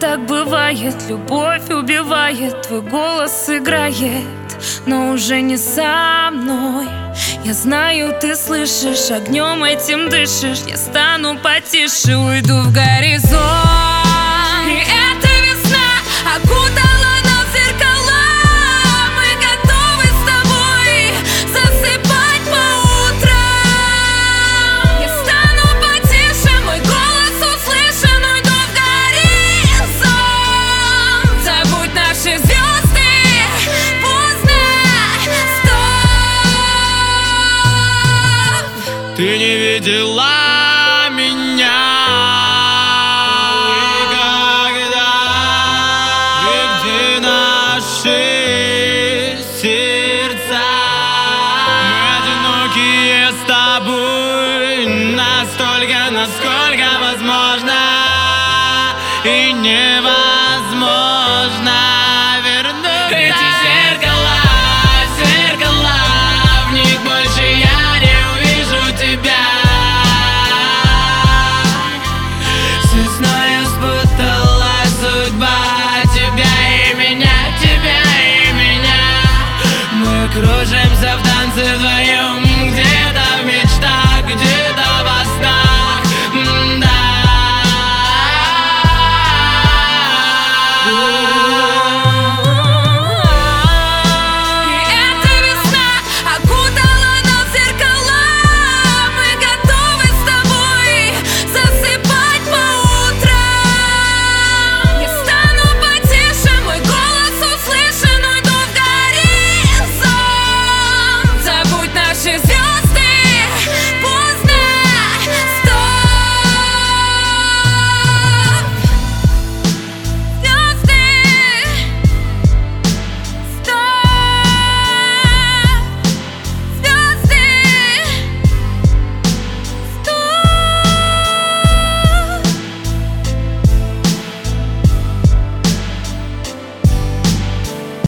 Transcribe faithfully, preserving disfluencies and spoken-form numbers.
так бывает, любовь убивает, твой голос играет, но уже не со мной. Я знаю, ты слышишь, огнем этим дышишь. Я стану потише, уйду в горизонт. И эта весна окутала нас зеркала. Мы готовы с тобой засыпать по утрам. Я стану потише, мой голос услышан, уйду в горизонт. Забудь наши звезды, поздно, стоп. Ты не видела